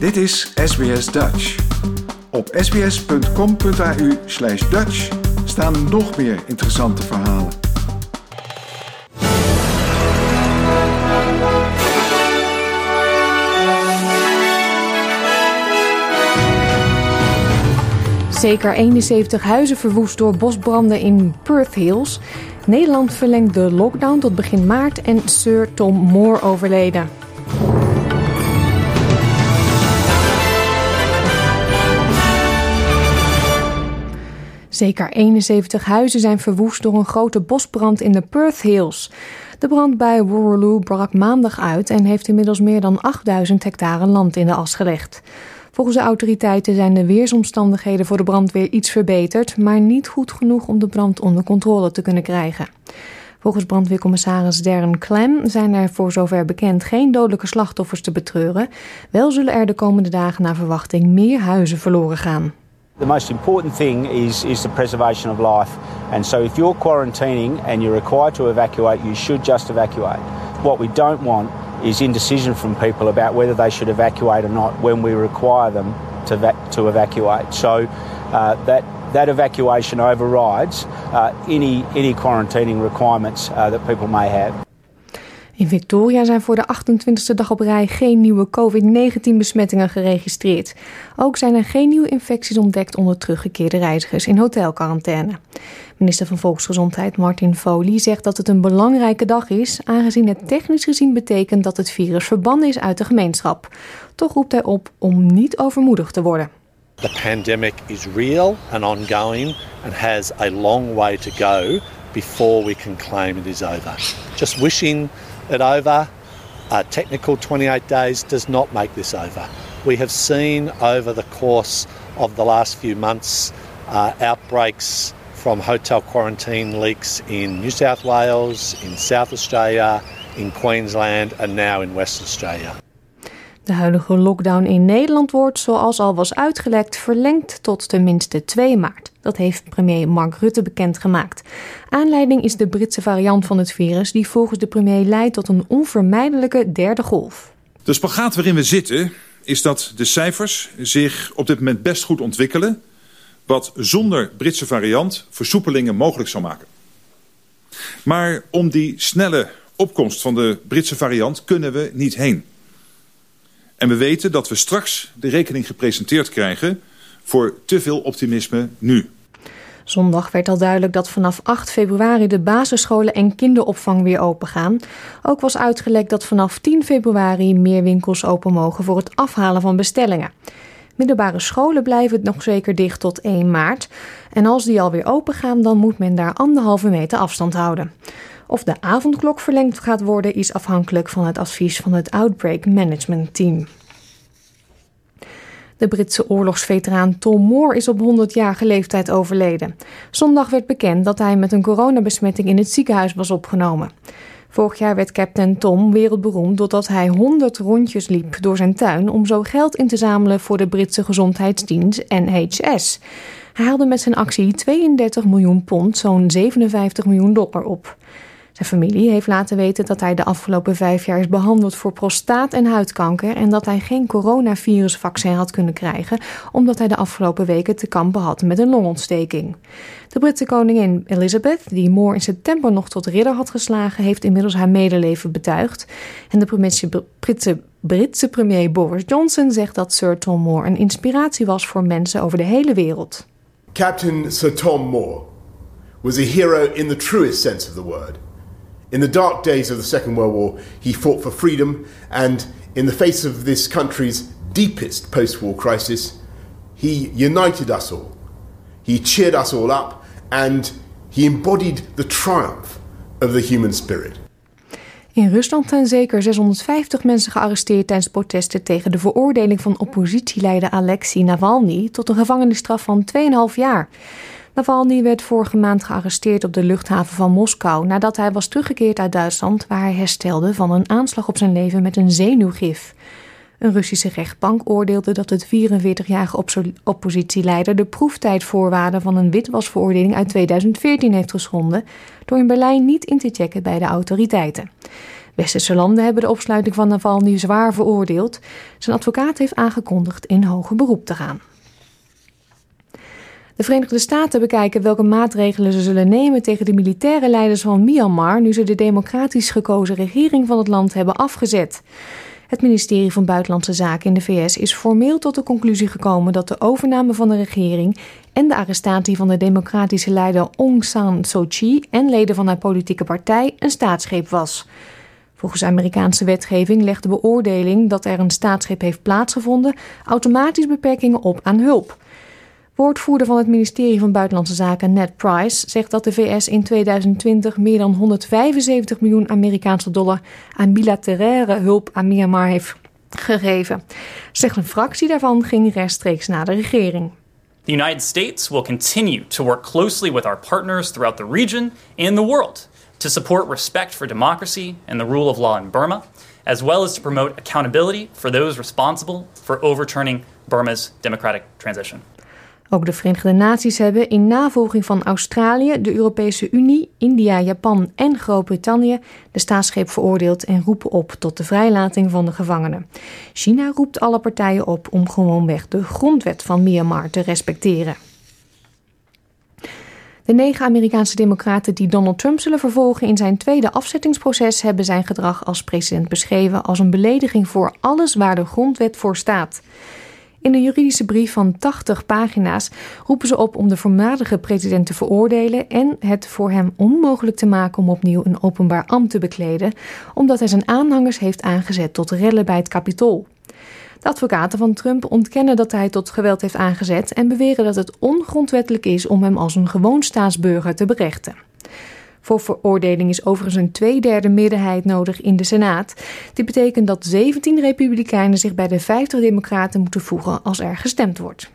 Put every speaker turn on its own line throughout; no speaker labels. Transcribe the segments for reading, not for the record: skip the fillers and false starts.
Dit is SBS Dutch. Op sbs.com.au/Dutch staan nog meer interessante verhalen.
Zeker 71 huizen verwoest door bosbranden in Perth Hills. Nederland verlengt de lockdown tot begin maart en Sir Tom Moore overleden. Zeker 71 huizen zijn verwoest door een grote bosbrand in de Perth Hills. De brand bij Woolloomooloo brak maandag uit en heeft inmiddels meer dan 8000 hectare land in de as gelegd. Volgens de autoriteiten zijn de weersomstandigheden voor de brandweer iets verbeterd, maar niet goed genoeg om de brand onder controle te kunnen krijgen. Volgens brandweercommissaris Darren Clem zijn er voor zover bekend geen dodelijke slachtoffers te betreuren. Wel zullen er de komende dagen naar verwachting meer huizen verloren gaan.
The most important thing is the preservation of life. And so if you're quarantining and you're required to evacuate, you should just evacuate. What we don't want is indecision from people about whether they should evacuate or not when we require them to evacuate. So that evacuation overrides any quarantining requirements that people may have.
In Victoria zijn voor de 28e dag op rij geen nieuwe COVID-19-besmettingen geregistreerd. Ook zijn er geen nieuwe infecties ontdekt onder teruggekeerde reizigers in hotelquarantaine. Minister van Volksgezondheid Martin Foley zegt dat het een belangrijke dag is, aangezien het technisch gezien betekent dat het virus verbannen is uit de gemeenschap. Toch roept hij op om niet overmoedig te worden.
The pandemic is real and ongoing and has a long way to go before we can claim it is over. Just wishing it over, a technical 28 days does not make this over. We have seen over the course of the last few months outbreaks from hotel quarantine leaks in New South Wales, in South Australia, in Queensland and now in Western Australia.
De huidige lockdown in Nederland wordt, zoals al was uitgelekt, verlengd tot tenminste 2 maart. Dat heeft premier Mark Rutte bekendgemaakt. Aanleiding is de Britse variant van het virus die volgens de premier leidt tot een onvermijdelijke derde golf.
De spagaat waarin we zitten is dat de cijfers zich op dit moment best goed ontwikkelen, wat zonder Britse variant versoepelingen mogelijk zou maken. Maar om die snelle opkomst van de Britse variant kunnen we niet heen. En we weten dat we straks de rekening gepresenteerd krijgen voor te veel optimisme nu.
Zondag werd al duidelijk dat vanaf 8 februari de basisscholen en kinderopvang weer open gaan. Ook was uitgelekt dat vanaf 10 februari meer winkels open mogen voor het afhalen van bestellingen. Middelbare scholen blijven nog zeker dicht tot 1 maart. En als die alweer open gaan, dan moet men daar 1,5 meter afstand houden. Of de avondklok verlengd gaat worden is afhankelijk van het advies van het Outbreak Management Team. De Britse oorlogsveteraan Tom Moore is op 100-jarige leeftijd overleden. Zondag werd bekend dat hij met een coronabesmetting in het ziekenhuis was opgenomen. Vorig jaar werd Captain Tom wereldberoemd doordat hij 100 rondjes liep door zijn tuin om zo geld in te zamelen voor de Britse gezondheidsdienst NHS. Hij haalde met zijn actie 32 miljoen pond, zo'n 57 miljoen dollar op. Zijn familie heeft laten weten dat hij de afgelopen 5 jaar is behandeld voor prostaat- en huidkanker en dat hij geen coronavirusvaccin had kunnen krijgen omdat hij de afgelopen weken te kampen had met een longontsteking. De Britse koningin Elizabeth, die Moore in september nog tot ridder had geslagen, heeft inmiddels haar medeleven betuigd. En de Britse premier Boris Johnson zegt dat Sir Tom Moore een inspiratie was voor mensen over de hele wereld.
Captain Sir Tom Moore was a hero in the truest sense of the word. In the dark days of the Second World War, he fought for freedom, and in the face of this country's deepest post-war crisis, he united us all. He cheered us all up, and he embodied the triumph of the human spirit.
In Rusland zijn zeker 650 mensen gearresteerd tijdens protesten tegen de veroordeling van oppositieleider Alexei Navalny tot een gevangenisstraf van 2,5 jaar. Navalny werd vorige maand gearresteerd op de luchthaven van Moskou nadat hij was teruggekeerd uit Duitsland waar hij herstelde van een aanslag op zijn leven met een zenuwgif. Een Russische rechtbank oordeelde dat het 44-jarige oppositieleider de proeftijdvoorwaarden van een witwasveroordeling uit 2014 heeft geschonden door in Berlijn niet in te checken bij de autoriteiten. Westerse landen hebben de opsluiting van Navalny zwaar veroordeeld. Zijn advocaat heeft aangekondigd in hoger beroep te gaan. De Verenigde Staten bekijken welke maatregelen ze zullen nemen tegen de militaire leiders van Myanmar nu ze de democratisch gekozen regering van het land hebben afgezet. Het ministerie van Buitenlandse Zaken in de VS is formeel tot de conclusie gekomen dat de overname van de regering en de arrestatie van de democratische leider Aung San Suu Kyi en leden van haar politieke partij een staatsgreep was. Volgens Amerikaanse wetgeving legt de beoordeling dat er een staatsgreep heeft plaatsgevonden automatisch beperkingen op aan hulp. Woordvoerder van het ministerie van Buitenlandse Zaken Ned Price zegt dat de VS in 2020 meer dan 175 miljoen Amerikaanse dollar aan bilateraire hulp aan Myanmar heeft gegeven. Slechts een fractie daarvan ging rechtstreeks naar de regering.
The United States will continue to work closely with our partners throughout the region and the world to support respect for democracy and the rule of law in Burma, as well as to promote accountability for those responsible for overturning Burma's democratic transition.
Ook de Verenigde Naties hebben in navolging van Australië, de Europese Unie, India, Japan en Groot-Brittannië de staatsgreep veroordeeld en roepen op tot de vrijlating van de gevangenen. China roept alle partijen op om gewoonweg de grondwet van Myanmar te respecteren. De 9 Amerikaanse democraten die Donald Trump zullen vervolgen in zijn tweede afzettingsproces hebben zijn gedrag als president beschreven als een belediging voor alles waar de grondwet voor staat. In een juridische brief van 80 pagina's roepen ze op om de voormalige president te veroordelen en het voor hem onmogelijk te maken om opnieuw een openbaar ambt te bekleden, omdat hij zijn aanhangers heeft aangezet tot rellen bij het Capitool. De advocaten van Trump ontkennen dat hij tot geweld heeft aangezet en beweren dat het ongrondwettelijk is om hem als een gewoon staatsburger te berechten. Voor veroordeling is overigens een 2/3 meerderheid nodig in de Senaat. Dit betekent dat 17 republikeinen zich bij de 50 democraten moeten voegen als er gestemd wordt.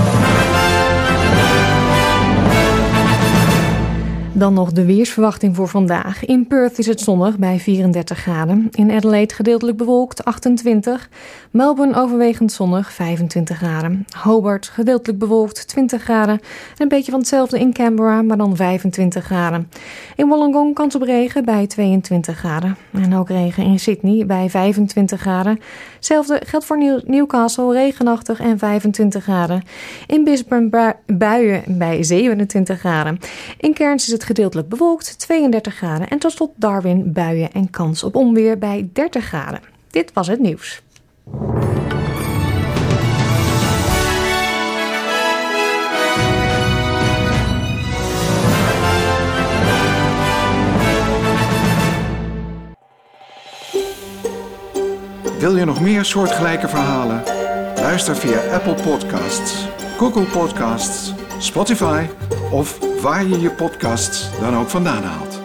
Dan nog de weersverwachting voor vandaag. In Perth is het zonnig bij 34 graden. In Adelaide gedeeltelijk bewolkt 28. Melbourne overwegend zonnig 25 graden. Hobart gedeeltelijk bewolkt 20 graden. En een beetje van hetzelfde in Canberra, maar dan 25 graden. In Wollongong kans op regen bij 22 graden. En ook regen in Sydney bij 25 graden. Hetzelfde geldt voor Newcastle, regenachtig en 25 graden. In Brisbane buien bij 27 graden. In Cairns is het gedeeltelijk bewolkt 32 graden. En tot slot Darwin buien en kans op onweer bij 30 graden. Dit was het nieuws.
Wil je nog meer soortgelijke verhalen? Luister via Apple Podcasts, Google Podcasts, Spotify of waar je je podcasts dan ook vandaan haalt.